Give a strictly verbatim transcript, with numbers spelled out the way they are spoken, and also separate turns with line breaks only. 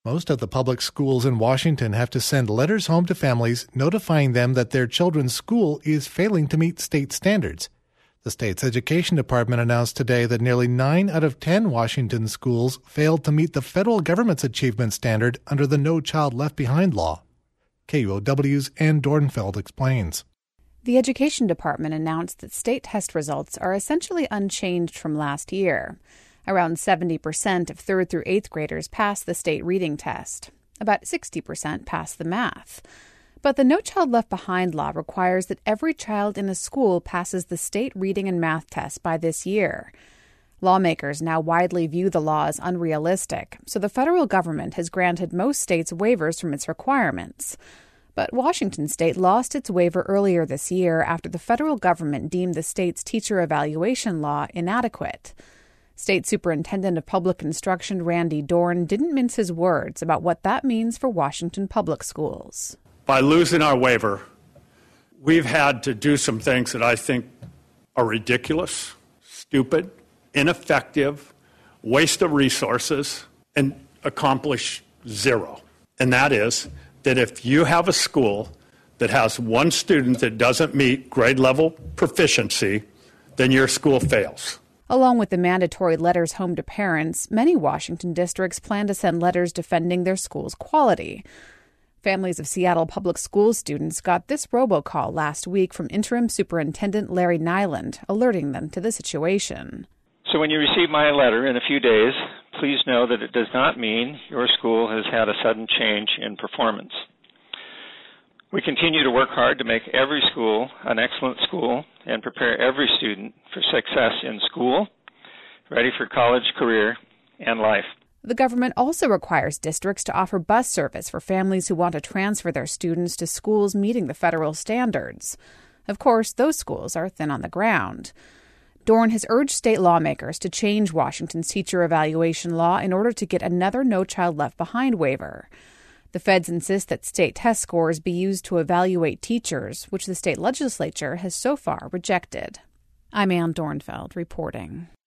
Most of the public schools in Washington have to send letters home to families notifying them that their children's school is failing to meet state standards. The state's education department announced today that nearly nine out of ten Washington schools failed to meet the federal government's achievement standard under the No Child Left Behind law. K U O W's Ann Dornfeld explains.
The education department announced that state test results are essentially unchanged from last year. Around seventy percent of third through eighth graders pass the state reading test. About sixty percent pass the math. But the No Child Left Behind law requires that every child in a school passes the state reading and math test by this year. Lawmakers now widely view the law as unrealistic, so the federal government has granted most states waivers from its requirements. But Washington State lost its waiver earlier this year after the federal government deemed the state's teacher evaluation law inadequate. State Superintendent of Public Instruction Randy Dorn didn't mince his words about what that means for Washington public schools.
By losing our waiver, we've had to do some things that I think are ridiculous, stupid, ineffective, waste of resources, and accomplish zero. And that is that if you have a school that has one student that doesn't meet grade level proficiency, then your school fails.
Along with the mandatory letters home to parents, many Washington districts plan to send letters defending their school's quality. Families of Seattle Public Schools students got this robocall last week from Interim Superintendent Larry Nyland, alerting them to the situation.
So when you receive my letter in a few days, please know that it does not mean your school has had a sudden change in performance. We continue to work hard to make every school an excellent school and prepare every student for success in school, ready for college, career, and life.
The government also requires districts to offer bus service for families who want to transfer their students to schools meeting the federal standards. Of course, those schools are thin on the ground. Dorn has urged state lawmakers to change Washington's teacher evaluation law in order to get another No Child Left Behind waiver. The feds insist that state test scores be used to evaluate teachers, which the state legislature has so far rejected. I'm Ann Dornfeld reporting.